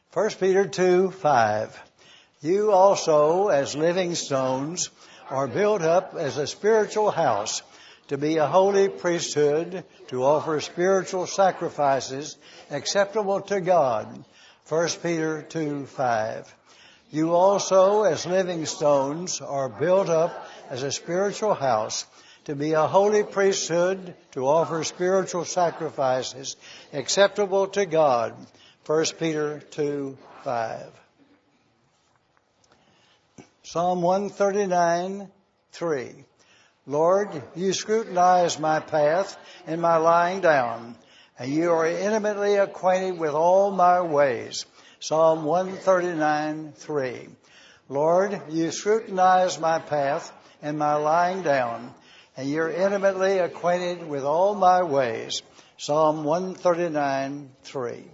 1 Peter 2:5. You also, as living stones, are built up as a spiritual house to be a holy priesthood, to offer spiritual sacrifices acceptable to God. 1 Peter 2:5. You also, as living stones, are built up as a spiritual house to be a holy priesthood, to offer spiritual sacrifices acceptable to God. 1 Peter 2:5. Psalm 139:3. Lord, you scrutinize my path and my lying down, and you are intimately acquainted with all my ways. Psalm 139:3. Lord, you scrutinize my path and my lying down, and you're intimately acquainted with all my ways. Psalm 139:3.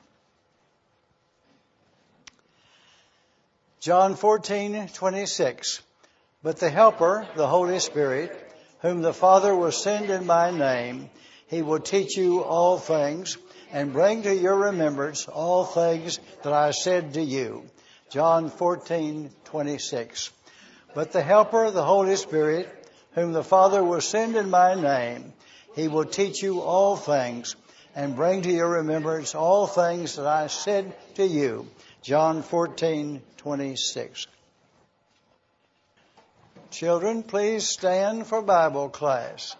John 14:26. But the Helper, the Holy Spirit, whom the Father will send in my name, he will teach you all things and bring to your remembrance all things that I said to you. John 14:26. But the Helper, the Holy Spirit, whom the Father will send in my name, he will teach you all things and bring to your remembrance all things that I said to you. John 14:26. Children, please stand for Bible class.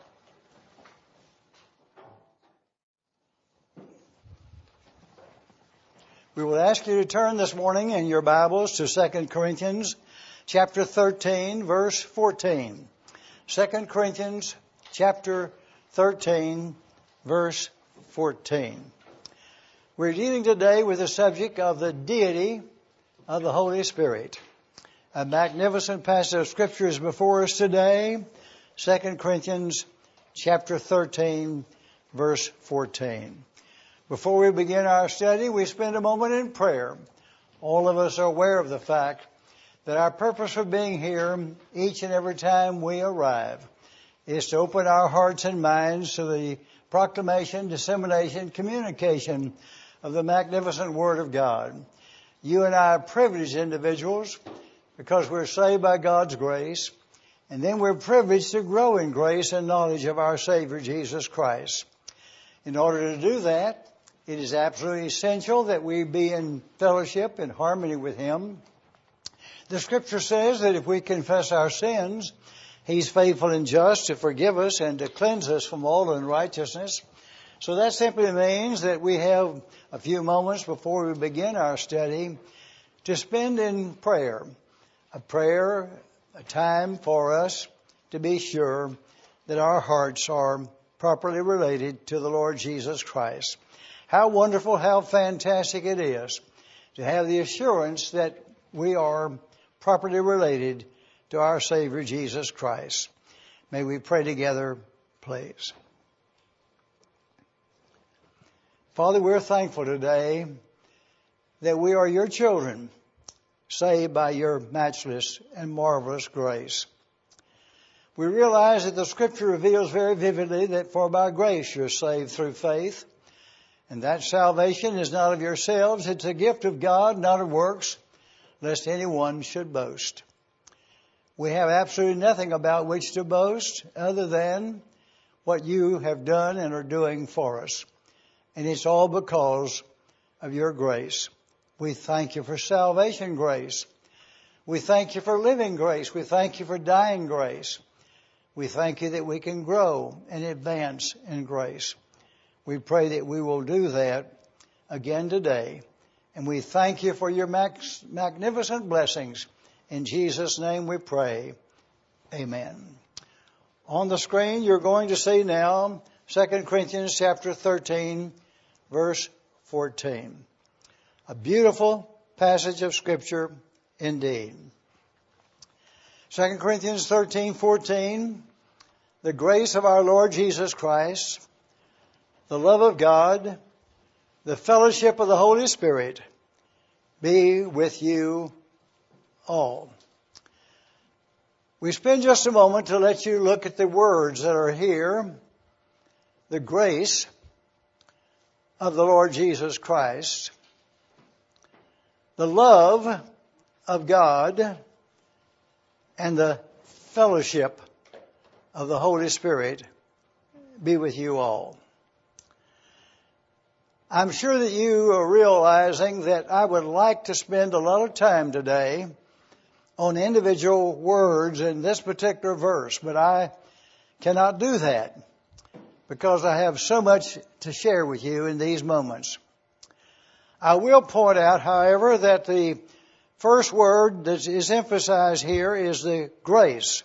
We will ask you to turn this morning in your Bibles to 2 Corinthians chapter 13, verse 14. 2 Corinthians chapter 13, verse 14. We're dealing today with the subject of the deity of the Holy Spirit. A magnificent passage of Scripture is before us today. 2 Corinthians chapter 13, verse 14. Before we begin our study, we spend a moment in prayer. All of us are aware of the fact that our purpose for being here each and every time we arrive is to open our hearts and minds to the proclamation, dissemination, communication of the magnificent Word of God. You and I are privileged individuals because we're saved by God's grace, and then we're privileged to grow in grace and knowledge of our Savior, Jesus Christ. In order to do that, it is absolutely essential that we be in fellowship, in harmony with Him. The Scripture says that if we confess our sins, He's faithful and just to forgive us and to cleanse us from all unrighteousness. So that simply means that we have a few moments before we begin our study to spend in prayer. A time for us to be sure that our hearts are properly related to the Lord Jesus Christ. How wonderful, how fantastic it is to have the assurance that we are properly related to our Savior Jesus Christ. May we pray together, please. Father, we're thankful today that we are your children, saved by your matchless and marvelous grace. We realize that the Scripture reveals very vividly that for by grace you're saved through faith, and that salvation is not of yourselves, it's a gift of God, not of works, lest anyone should boast. We have absolutely nothing about which to boast other than what you have done and are doing for us. And it's all because of your grace. We thank you for salvation grace. We thank you for living grace. We thank you for dying grace. We thank you that we can grow and advance in grace. We pray that we will do that again today. And we thank you for your magnificent blessings. In Jesus' name we pray. Amen. On the screen you're going to see now 2 Corinthians chapter 13, verse 14. A beautiful passage of Scripture indeed. 2 Corinthians 13:14. The grace of our Lord Jesus Christ, the love of God, the fellowship of the Holy Spirit be with you all. We spend just a moment to let you look at the words that are here. The grace of the Lord Jesus Christ, The love of God and the fellowship of the Holy Spirit be with you all. I'm sure that you are realizing that I would like to spend a lot of time today on individual words in this particular verse, but I cannot do that because I have so much to share with you in these moments. I will point out, however, that the first word that is emphasized here is the grace.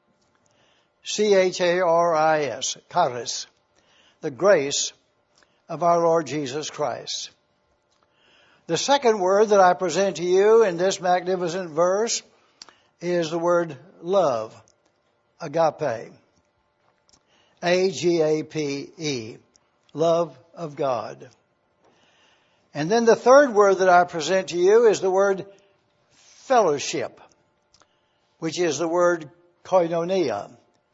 C-H-A-R-I-S, charis, the grace of our Lord Jesus Christ. The second word that I present to you in this magnificent verse is the word love, agape, A-G-A-P-E, love of God. And then the third word that I present to you is the word fellowship, which is the word koinonia,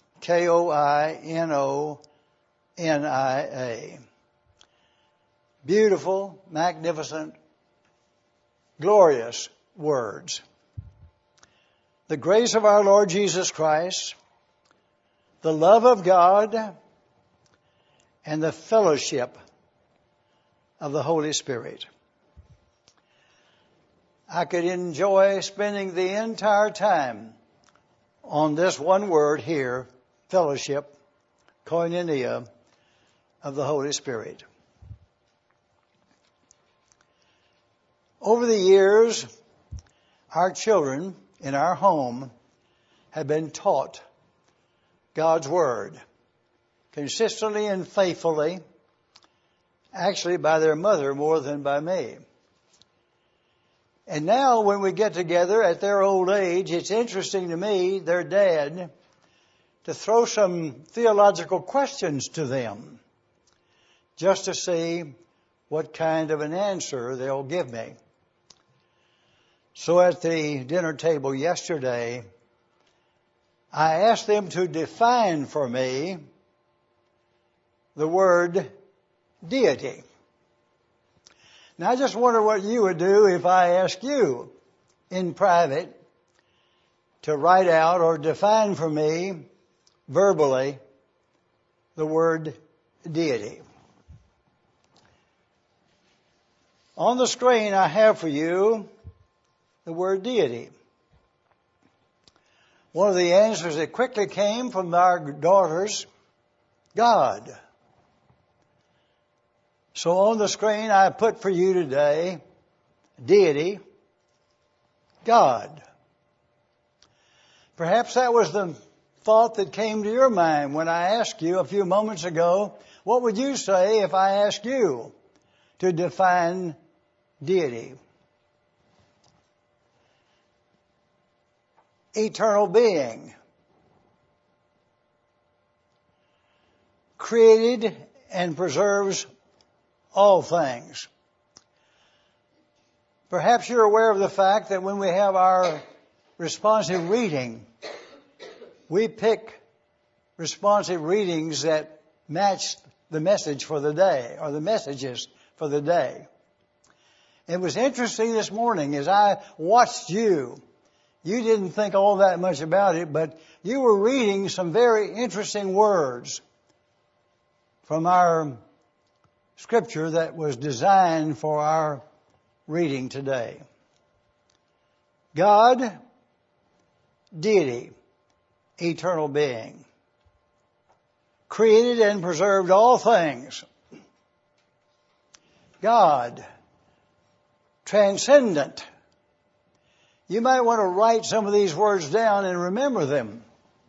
K-O-I-N-O-N-I-A. Beautiful, magnificent, glorious words. The grace of our Lord Jesus Christ, the love of God, and the fellowship of the Holy Spirit. I could enjoy spending the entire time on this one word here, fellowship, koinonia of the Holy Spirit. Over the years, our children in our home have been taught God's Word consistently and faithfully, actually by their mother more than by me. And now when we get together at their old age, it's interesting to me, their dad, to throw some theological questions to them just to see what kind of an answer they'll give me. So at the dinner table yesterday, I asked them to define for me the word deity. Now I just wonder what you would do if I asked you in private to write out or define for me verbally the word deity. On the screen I have for you the word deity. One of the answers that quickly came from our daughters, God. So on the screen I put for you today, deity, God. Perhaps that was the thought that came to your mind when I asked you a few moments ago, what would you say if I asked you to define deity? Eternal being, created and preserves all things. Perhaps you're aware of the fact that when we have our responsive reading, we pick responsive readings that match the message for the day, or the messages for the day. It was interesting this morning as I watched you. You didn't think all that much about it, but you were reading some very interesting words from our scripture that was designed for our reading today. God, deity, eternal being, created and preserved all things. God, transcendent. You might want to write some of these words down and remember them.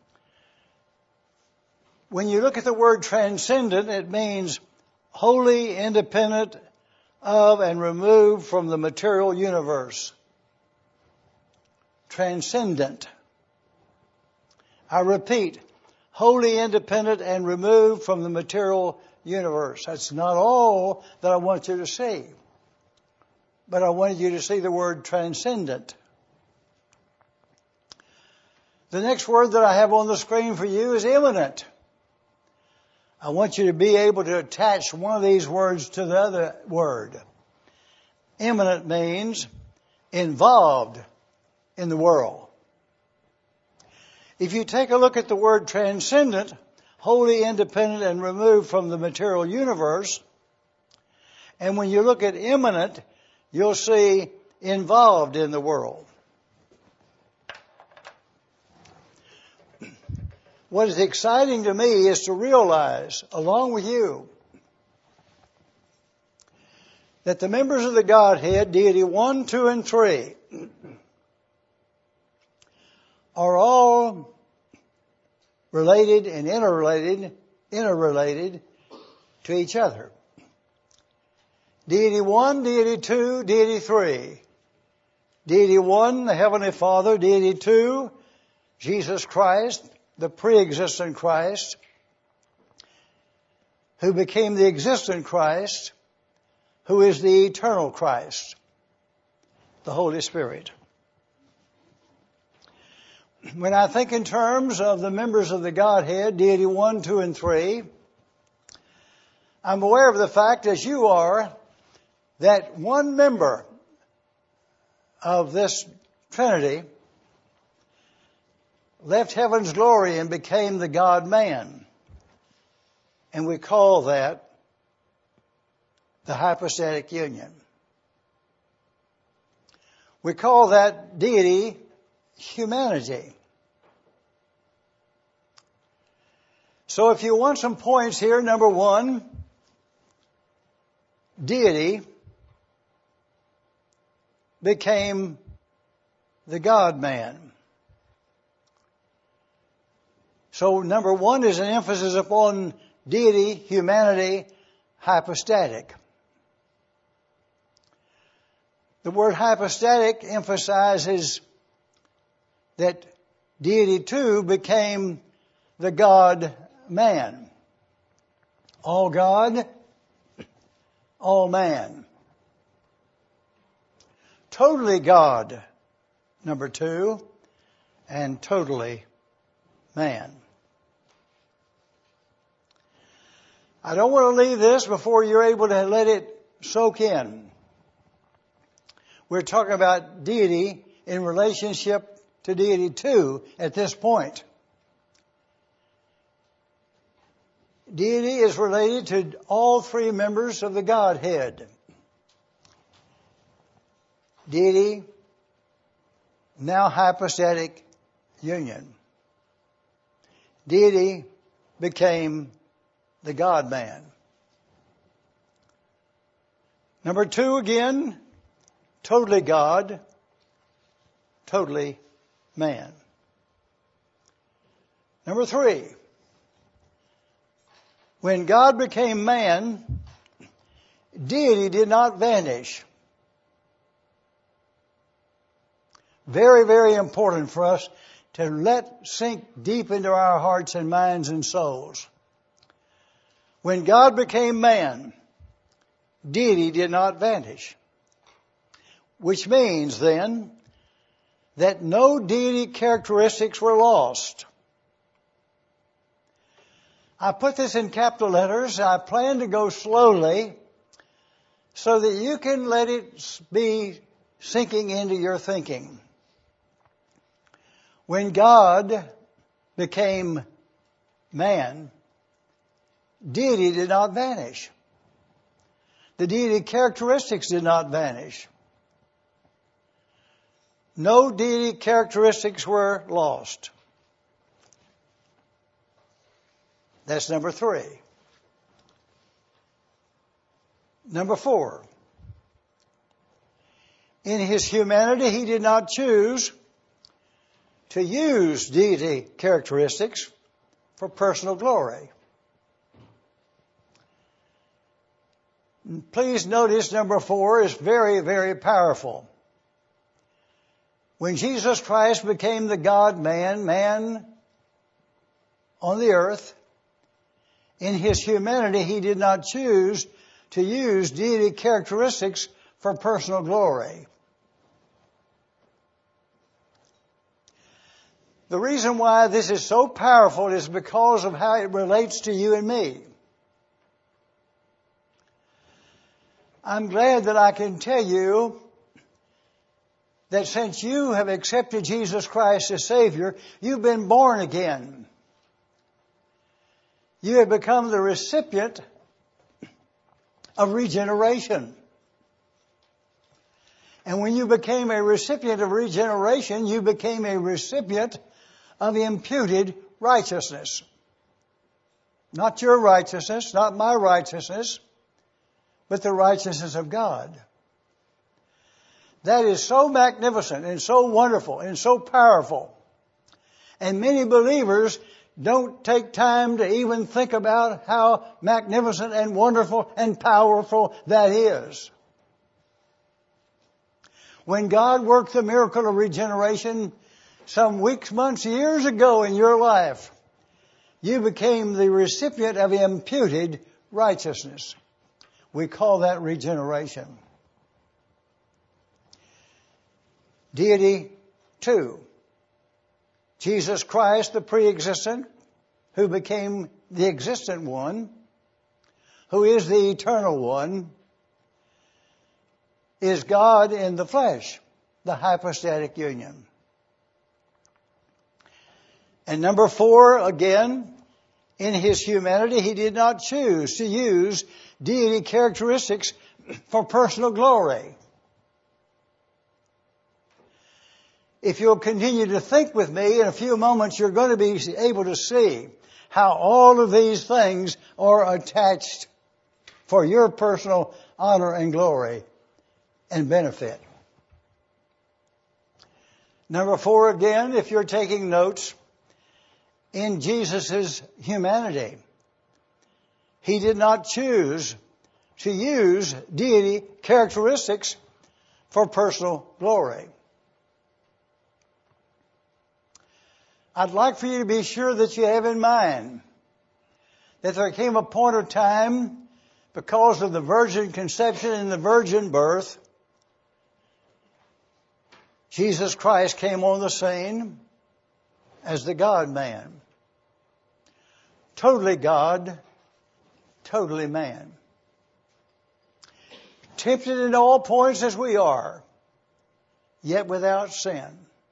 When you look at the word transcendent, it means wholly independent of and removed from the material universe. Transcendent. I repeat, wholly independent and removed from the material universe. That's not all that I want you to see. But I wanted you to see the word transcendent. The next word that I have on the screen for you is immanent. I want you to be able to attach one of these words to the other word. Immanent means involved in the world. If you take a look at the word transcendent, wholly independent and removed from the material universe, and when you look at immanent, you'll see involved in the world. What is exciting to me is to realize, along with you, that the members of the Godhead, deity 1, 2, and 3, are all related and interrelated to each other. Deity 1, Deity 2, Deity 3. Deity 1, the Heavenly Father. Deity 2, Jesus Christ, the pre-existent Christ, who became the existent Christ, who is the eternal Christ, the Holy Spirit. When I think in terms of the members of the Godhead, Deity 1, 2, and 3, I'm aware of the fact, as you are, that one member of this Trinity left heaven's glory and became the God-man. And we call that the hypostatic union. We call that deity humanity. So if you want some points here, number one, deity became the God-man. So number one is an emphasis upon deity, humanity, hypostatic. The word hypostatic emphasizes that deity too became the God-man. All God, all man. Totally God, number two, and totally man. I don't want to leave this before you're able to let it soak in. We're talking about deity in relationship to deity 2 at this point. Deity is related to all three members of the Godhead. Deity, now hypostatic union. Deity became the God-man. Number two, again, totally God, totally man. Number three, when God became man, deity did not vanish. Very, very important for us to let sink deep into our hearts and minds and souls. When God became man, deity did not vanish. Which means then that no deity characteristics were lost. I put this in capital letters. I plan to go slowly so that you can let it be sinking into your thinking. When God became man, deity did not vanish. The deity characteristics did not vanish. No deity characteristics were lost. That's number three. Number four. In his humanity, he did not choose to use deity characteristics for personal glory. Please notice number four is very, very powerful. When Jesus Christ became the God-man, man on the earth, in his humanity, he did not choose to use deity characteristics for personal glory. The reason why this is so powerful is because of how it relates to you and me. I'm glad that I can tell you that since you have accepted Jesus Christ as Savior, you've been born again. You have become the recipient of regeneration. And when you became a recipient of regeneration, you became a recipient of imputed righteousness. Not your righteousness, not my righteousness, but the righteousness of God. That is so magnificent and so wonderful and so powerful. And many believers don't take time to even think about how magnificent and wonderful and powerful that is. When God worked the miracle of regeneration some weeks, months, years ago in your life, you became the recipient of imputed righteousness. We call that regeneration. Deity 2. Jesus Christ, the pre-existent, who became the existent one, who is the eternal one, is God in the flesh, the hypostatic union. And number 4, again, in His humanity, He did not choose to use deity characteristics for personal glory. If you'll continue to think with me, in a few moments you're going to be able to see how all of these things are attached for your personal honor and glory and benefit. Number 4 again, if you're taking notes, in Jesus' humanity, He did not choose to use deity characteristics for personal glory. I'd like for you to be sure that you have in mind that there came a point of time, because of the virgin conception and the virgin birth, Jesus Christ came on the scene as the God-man. Totally God, totally man. Tempted in all points as we are, yet without sin.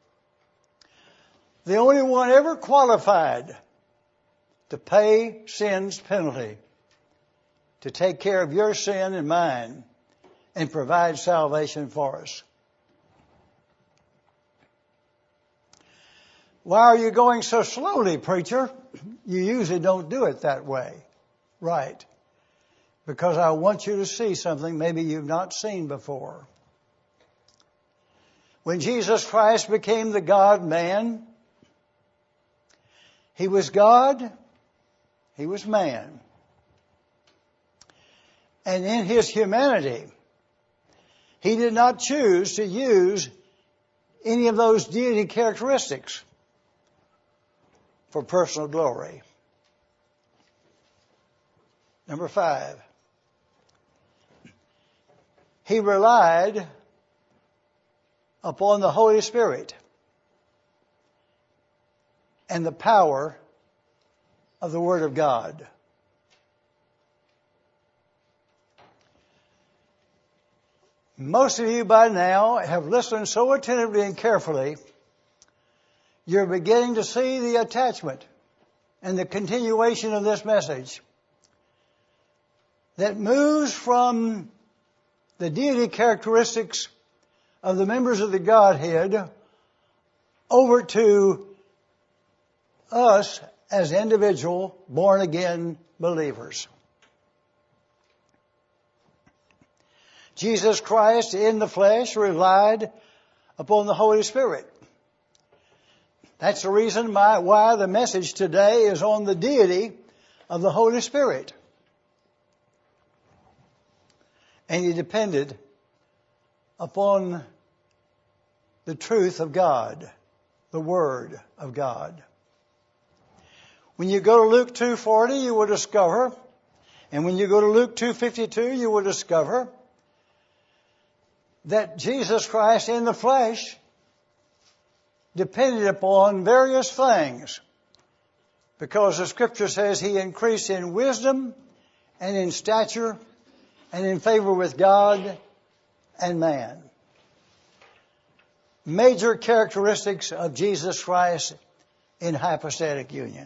The only one ever qualified to pay sin's penalty, to take care of your sin and mine, and provide salvation for us. Why are you going so slowly, preacher? You usually don't do it that way. Right. Because I want you to see something maybe you've not seen before. When Jesus Christ became the God-man, He was God, He was man. And in His humanity, He did not choose to use any of those deity characteristics for personal glory. Number 5. He relied upon the Holy Spirit and the power of the Word of God. Most of you by now have listened so attentively and carefully, you're beginning to see the attachment and the continuation of this message that moves from the deity characteristics of the members of the Godhead over to us as individual born-again believers. Jesus Christ in the flesh relied upon the Holy Spirit. That's the reason why the message today is on the deity of the Holy Spirit. And He depended upon the truth of God, the Word of God. When you go to Luke 2:40, you will discover, and when you go to Luke 2:52, you will discover that Jesus Christ in the flesh depended upon various things, because the Scripture says He increased in wisdom and in stature and in favor with God and man. major characteristics of Jesus Christ in hypostatic union.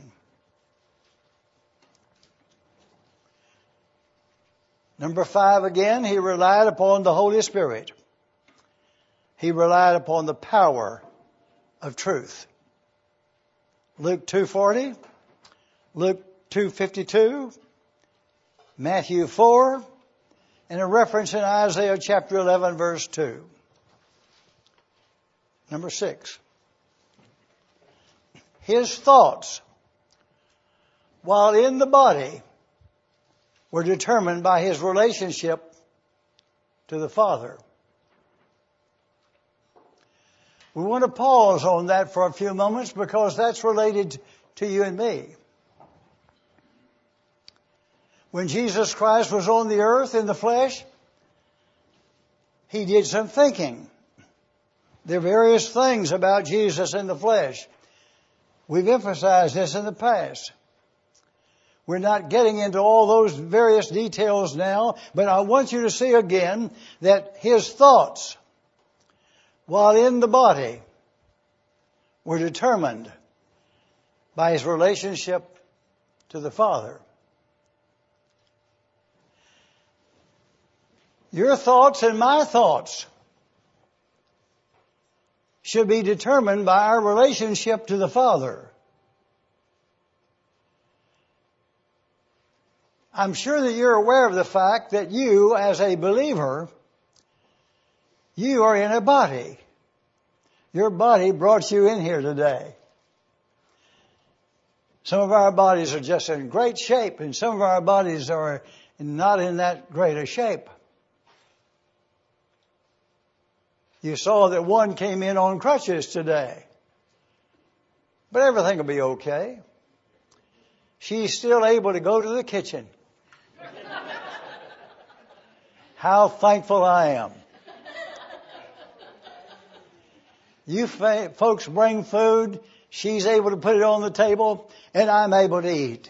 Number 5 again, he relied upon the Holy Spirit. He relied upon the power of truth. Luke 2:40, Luke 2:52, Matthew 4, and a reference in Isaiah chapter 11 verse 2. Number 6. His thoughts, while in the body, were determined by his relationship to the Father. We want to pause on that for a few moments because that's related to you and me. When Jesus Christ was on the earth in the flesh, he did some thinking. There are various things about Jesus in the flesh. We've emphasized this in the past. We're not getting into all those various details now, but I want you to see again that his thoughts, while in the body, were determined by his relationship to the Father. Your thoughts and my thoughts should be determined by our relationship to the Father. I'm sure that you're aware of the fact that you, as a believer, you are in a body. Your body brought you in here today. Some of our bodies are just in great shape, and some of our bodies are not in that great a shape. You saw that one came in on crutches today. But everything will be okay. She's still able to go to the kitchen. How thankful I am. You folks bring food, she's able to put it on the table, and I'm able to eat.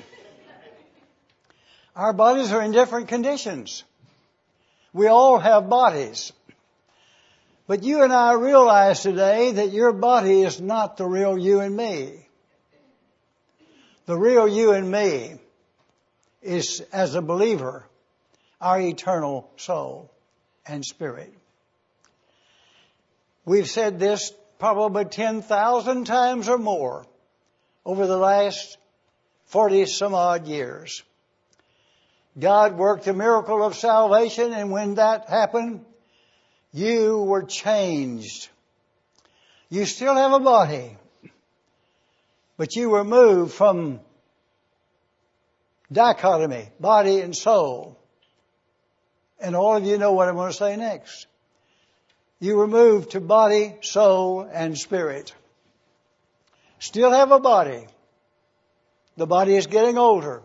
Our bodies are in different conditions. We all have bodies. But you and I realize today that your body is not the real you and me. The real you and me is, as a believer, our eternal soul and spirit. We've said this probably 10,000 times or more over the last 40 some odd years. God worked the miracle of salvation, and when that happened, you were changed. You still have a body, but you were moved from dichotomy, body and soul. And all of you know what I'm going to say next. You were moved to body, soul, and spirit. Still have a body. The body is getting older.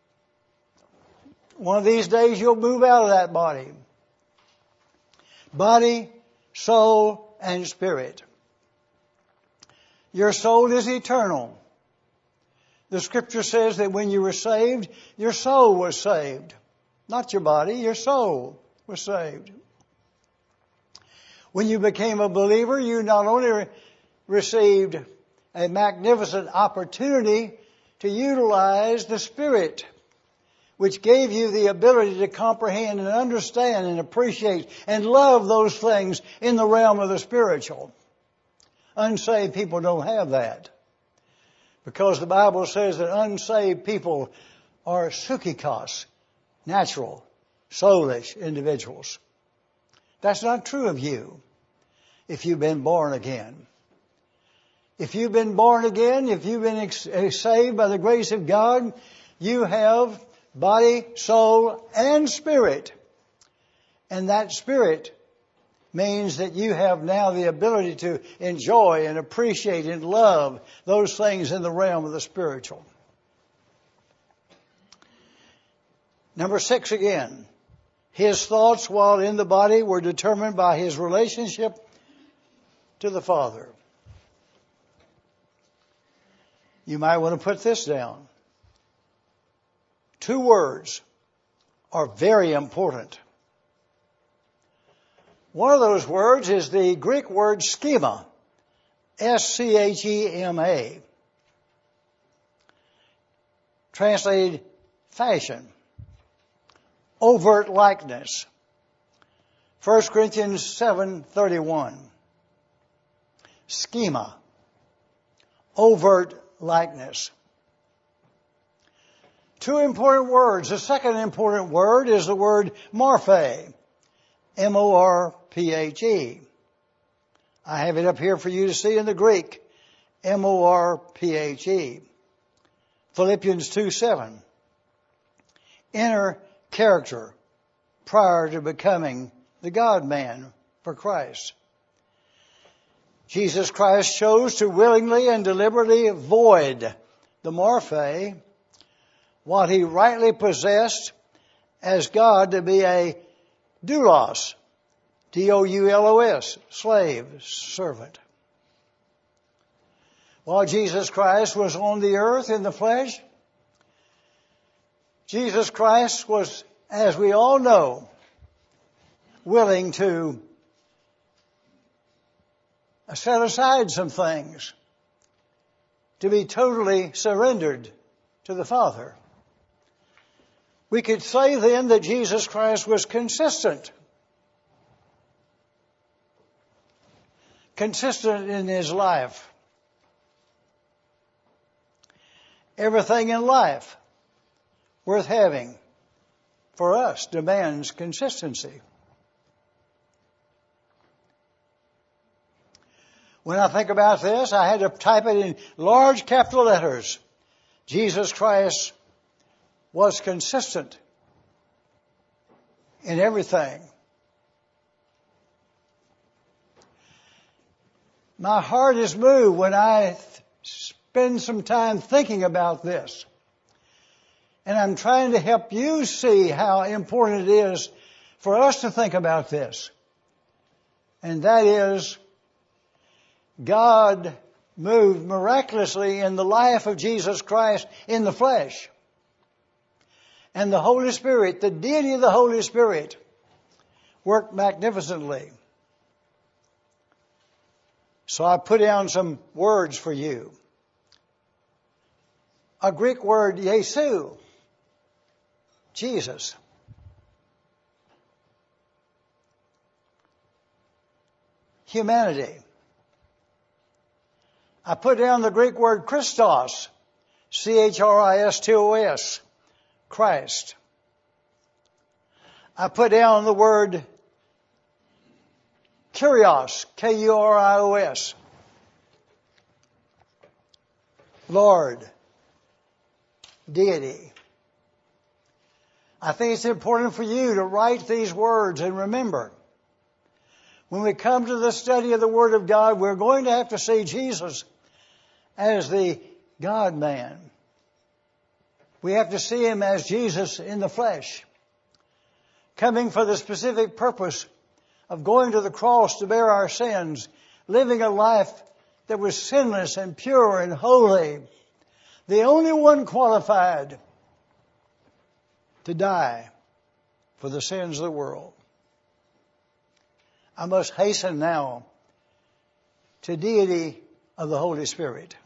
One of these days you'll move out of that body. Body, soul, and spirit. Your soul is eternal. The scripture says that when you were saved, your soul was saved. Not your body, your soul was saved. When you became a believer, you not only received a magnificent opportunity to utilize the Spirit, which gave you the ability to comprehend and understand and appreciate and love those things in the realm of the spiritual. Unsaved people don't have that. Because the Bible says that unsaved people are psychikos, natural, soulish individuals. That's not true of you if you've been born again. If you've been born again, if you've been saved by the grace of God, you have body, soul, and spirit. And that spirit means that you have now the ability to enjoy and appreciate and love those things in the realm of the spiritual. Number 6 again. His thoughts while in the body were determined by his relationship to the Father. You might want to put this down. 2 words are very important. One of those words is the Greek word schema, S-C-H-E-M-A, translated fashion, overt likeness. 1 Corinthians 7:31. Schema, overt likeness. Two important words. The second important word is the word morphe, M-O-R-P-H-E. I have it up here for you to see in the Greek, M-O-R-P-H-E. Philippians 2:7. Inner character prior to becoming the God-man for Christ. Jesus Christ chose to willingly and deliberately avoid the morphe, what he rightly possessed as God, to be a doulos, D-O-U-L-O-S, slave, servant. While Jesus Christ was on the earth in the flesh, Jesus Christ was, as we all know, willing to set aside some things to be totally surrendered to the Father. We could say then that Jesus Christ was consistent in his life. Everything in life worth having for us demands consistency. When I think about this, I had to type it in large capital letters. Jesus Christ was consistent in everything. My heart is moved when I spend some time thinking about this. And I'm trying to help you see how important it is for us to think about this. And that is, God moved miraculously in the life of Jesus Christ in the flesh. And the Holy Spirit, the deity of the Holy Spirit, worked magnificently. So I put down some words for you. A Greek word, Yesu, Jesus. Humanity. I put down the Greek word Christos, C-H-R-I-S-T-O-S, Christ. I put down the word Kyrios, K-U-R-I-O-S, Lord, deity. I think it's important for you to write these words and remember, when we come to the study of the Word of God, we're going to have to see Jesus as the God-man. We have to see Him as Jesus in the flesh, coming for the specific purpose of going to the cross to bear our sins, living a life that was sinless and pure and holy, the only one qualified to die for the sins of the world. I must hasten now to deity of the Holy Spirit.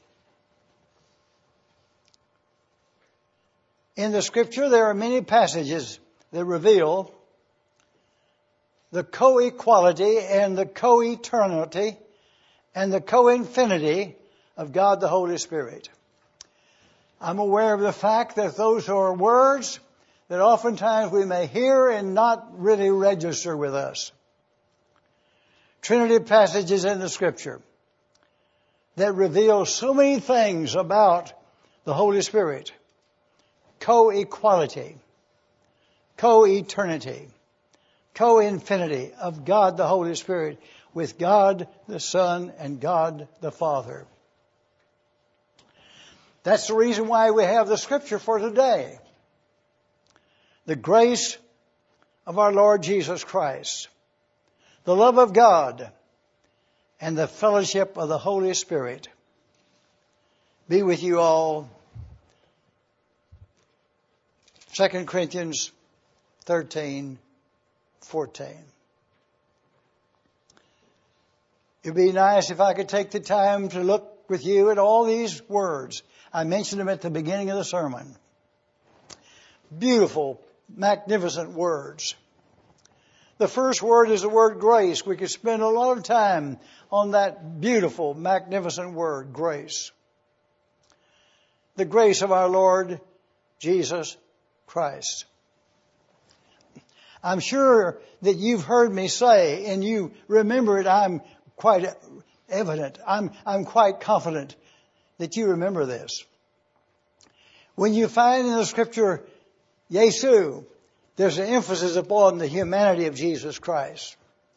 In the Scripture, there are many passages that reveal the co-equality and the co-eternity and the co-infinity of God the Holy Spirit. I'm aware of the fact that those are words that oftentimes we may hear and not really register with us. Trinity passages in the Scripture that reveal so many things about the Holy Spirit. Co-equality, co-eternity, co-infinity of God the Holy Spirit with God the Son and God the Father. That's the reason why we have the Scripture for today. The grace of our Lord Jesus Christ, the love of God, and the fellowship of the Holy Spirit be with you all. 2 Corinthians 13:14. It'd be nice if I could take the time to look with you at all these words. I mentioned them at the beginning of the sermon. Beautiful, magnificent words. The first word is the word grace. We could spend a lot of time on that beautiful, magnificent word, grace. The grace of our Lord Jesus Christ. I'm sure that you've heard me say, and you remember it. I'm quite evident. I'm quite confident that you remember this. When you find in the Scripture, Yesu, there's an emphasis upon the humanity of Jesus Christ.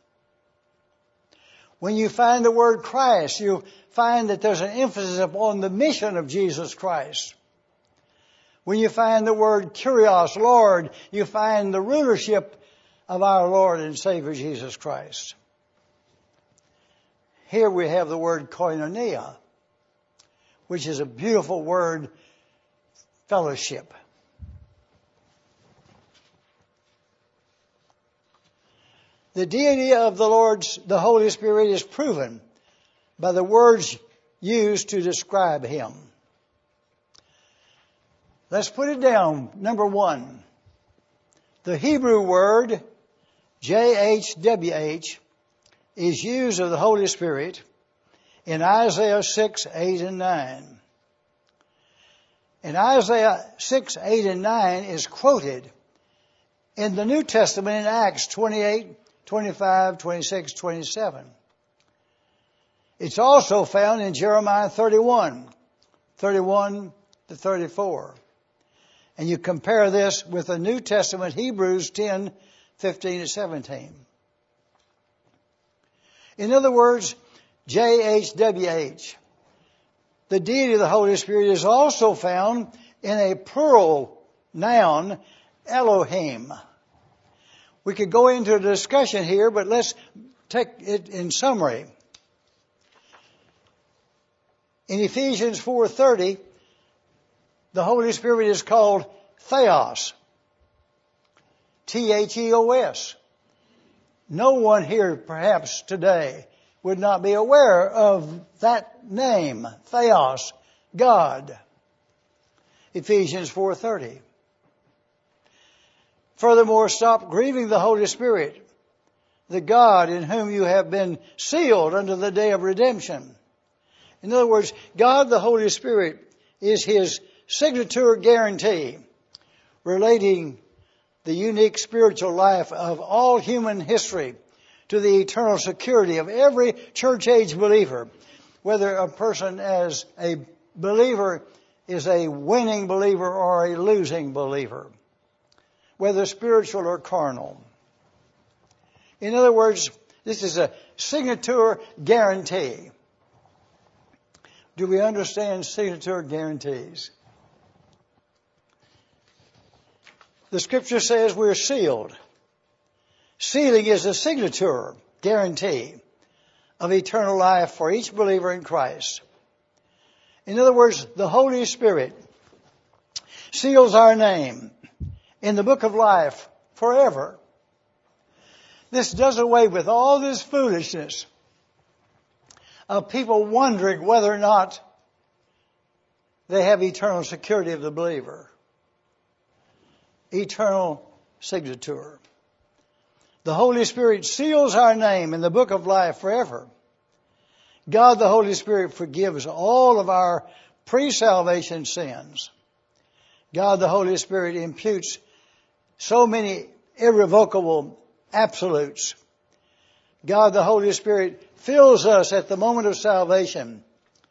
When you find the word Christ, you find that there's an emphasis upon the mission of Jesus Christ. When you find the word Kyrios, Lord, you find the rulership of our Lord and Savior Jesus Christ. Here we have the word koinonia, which is a beautiful word, fellowship. The deity of the Holy Spirit is proven by the words used to describe Him. Let's put it down. Number one, the Hebrew word JHWH is used of the Holy Spirit in Isaiah 6, 8, and 9. And Isaiah 6, 8, and 9 is quoted in the New Testament in Acts 28, 25, 26, 27. It's also found in Jeremiah 31, 31 to 34. And you compare this with the New Testament, Hebrews 10, 15 to 17. In other words, JHWH, the deity of the Holy Spirit, is also found in a plural noun, Elohim. We could go into a discussion here, but let's take it in summary. In Ephesians 4:30, the Holy Spirit is called Theos. Theos. No one here, perhaps today, would not be aware of that name, Theos, God. Ephesians 4:30. Furthermore, stop grieving the Holy Spirit, the God in whom you have been sealed unto the day of redemption. In other words, God the Holy Spirit is His signature guarantee relating the unique spiritual life of all human history to the eternal security of every church age believer, whether a person as a believer is a winning believer or a losing believer, whether spiritual or carnal. In other words, this is a signature guarantee. Do we understand signature guarantees? The Scripture says we're sealed. Sealing is a signature guarantee of eternal life for each believer in Christ. In other words, the Holy Spirit seals our name in the book of life forever. This does away with all this foolishness of people wondering whether or not they have eternal security of the believer. Eternal signature. The Holy Spirit seals our name in the book of life forever. God the Holy Spirit forgives all of our pre-salvation sins. God the Holy Spirit imputes so many irrevocable absolutes. God the Holy Spirit fills us at the moment of salvation.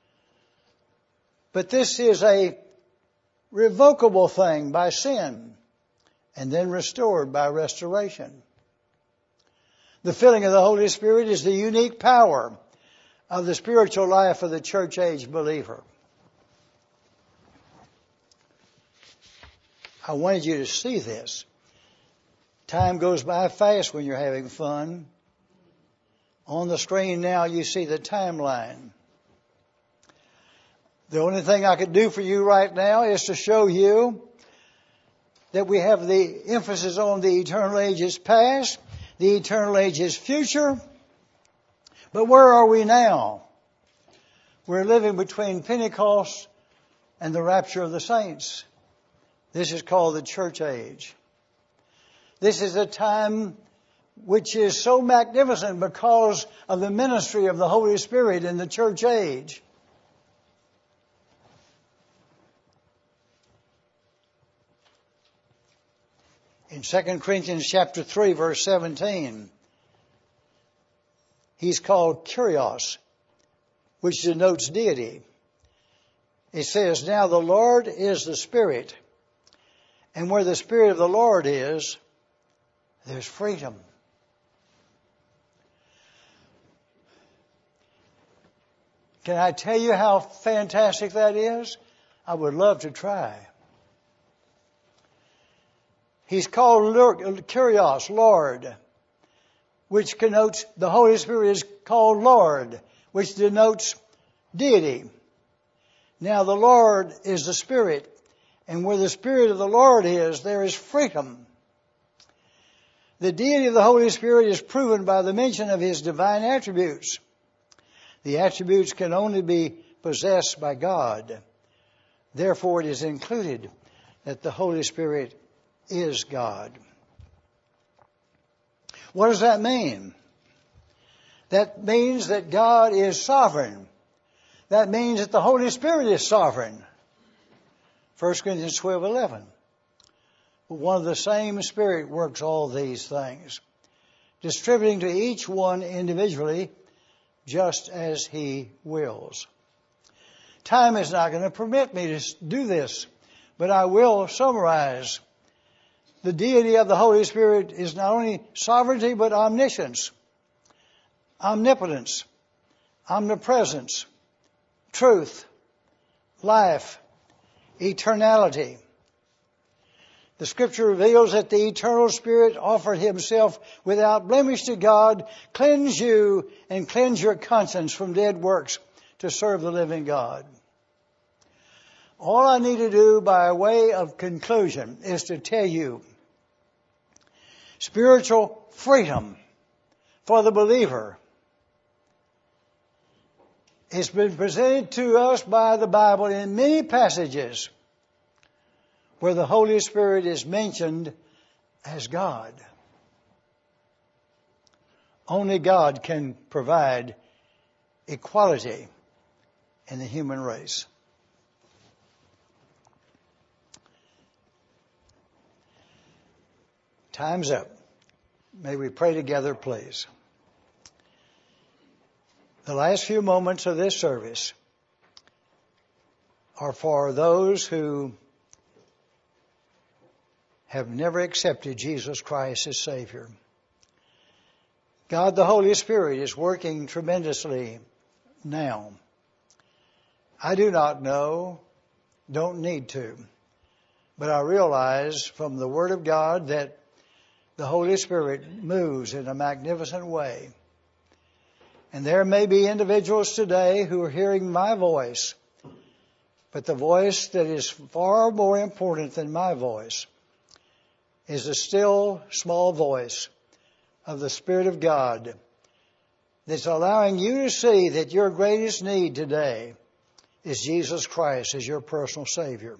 But this is a revocable thing by sin and then restored by restoration. The filling of the Holy Spirit is the unique power of the spiritual life of the church age believer. I wanted you to see this. Time goes by fast when you're having fun. On the screen now you see the timeline. The only thing I could do for you right now is to show you that we have the emphasis on the eternal ages past, the eternal ages future, But where are we now? We're living between Pentecost and the rapture of the saints. This is called the church age. This is a time which is so magnificent because of the ministry of the Holy Spirit in the church age. In 2 Corinthians chapter 3, verse 17, he's called Kyrios, which denotes deity. It says, now the Lord is the Spirit, and where the Spirit of the Lord is, there's freedom. Can I tell you how fantastic that is? I would love to try. He's called Kyrios, Lord, which connotes, the Holy Spirit is called Lord, which denotes deity. Now the Lord is the Spirit, and where the Spirit of the Lord is, there is freedom. The deity of the Holy Spirit is proven by the mention of His divine attributes. The attributes can only be possessed by God. Therefore, it is included that the Holy Spirit is God. What does that mean? That means that God is sovereign. That means that the Holy Spirit is sovereign. 1 Corinthians 12:11. One of the same Spirit works all these things, distributing to each one individually just as He wills. Time is not going to permit me to do this, but I will summarize. The deity of the Holy Spirit is not only sovereignty, but omniscience, omnipotence, omnipresence, truth, life, eternality. The Scripture reveals that the eternal Spirit offered Himself without blemish to God, cleanse you and cleanse your conscience from dead works to serve the living God. All I need to do by way of conclusion is to tell you spiritual freedom for the believer has been presented to us by the Bible in many passages where the Holy Spirit is mentioned as God. Only God can provide equality in the human race. Time's up. May we pray together, please. The last few moments of this service are for those who have never accepted Jesus Christ as Savior. God the Holy Spirit is working tremendously now. I do not know, don't need to, but I realize from the Word of God that the Holy Spirit moves in a magnificent way. And there may be individuals today who are hearing my voice, but the voice that is far more important than my voice is the still small voice of the Spirit of God that's allowing you to see that your greatest need today is Jesus Christ as your personal Savior.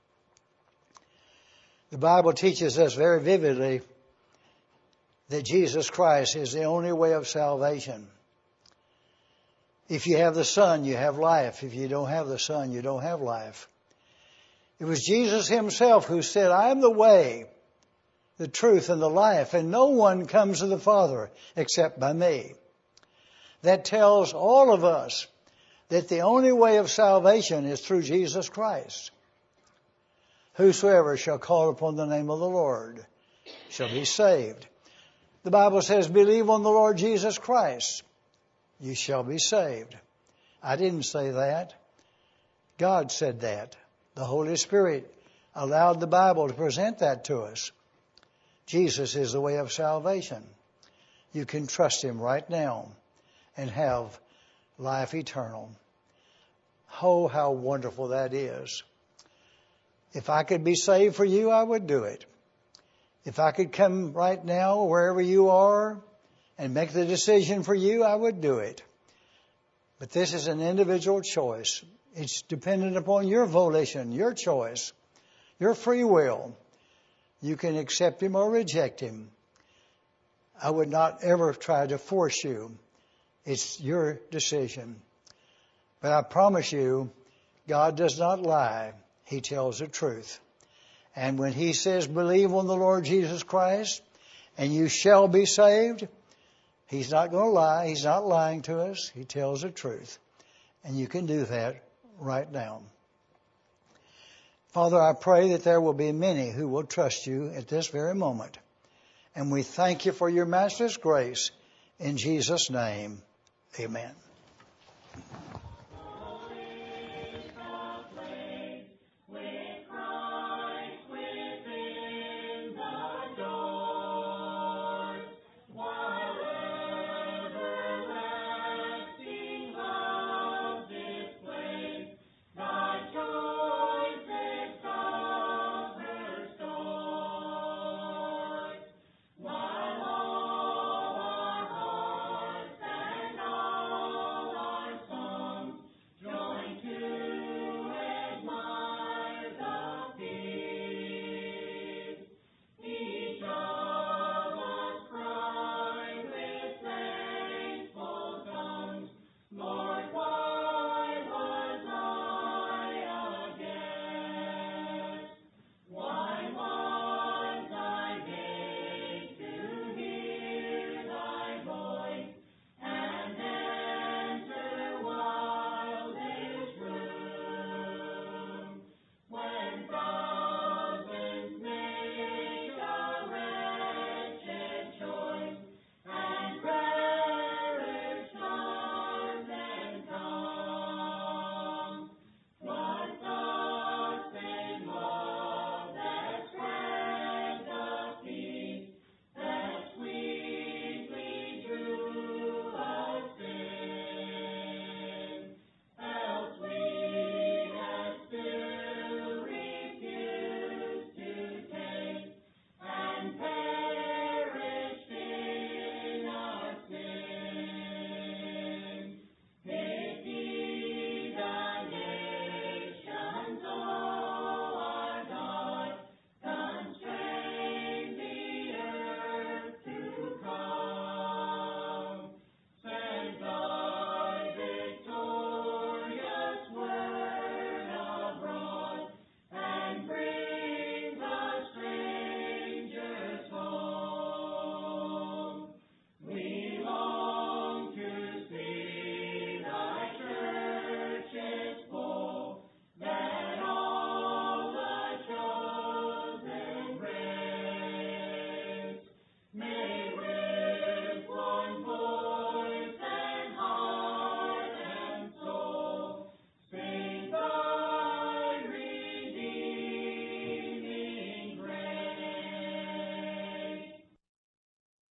The Bible teaches us very vividly that Jesus Christ is the only way of salvation. If you have the Son, you have life. If you don't have the Son, you don't have life. It was Jesus Himself who said, I am the way, the truth, and the life, and no one comes to the Father except by me. That tells all of us that the only way of salvation is through Jesus Christ. Whosoever shall call upon the name of the Lord shall be saved. The Bible says, believe on the Lord Jesus Christ, you shall be saved. I didn't say that. God said that. The Holy Spirit allowed the Bible to present that to us. Jesus is the way of salvation. You can trust Him right now and have life eternal. Oh, how wonderful that is. If I could be saved for you, I would do it. If I could come right now, wherever you are, and make the decision for you, I would do it. But this is an individual choice. It's dependent upon your volition, your choice, your free will. You can accept Him or reject Him. I would not ever try to force you. It's your decision. But I promise you, God does not lie. He tells the truth. And when He says, believe on the Lord Jesus Christ, and you shall be saved, He's not going to lie. He's not lying to us. He tells the truth. And you can do that right now. Father, I pray that there will be many who will trust you at this very moment. And we thank you for your matchless grace. In Jesus' name, amen.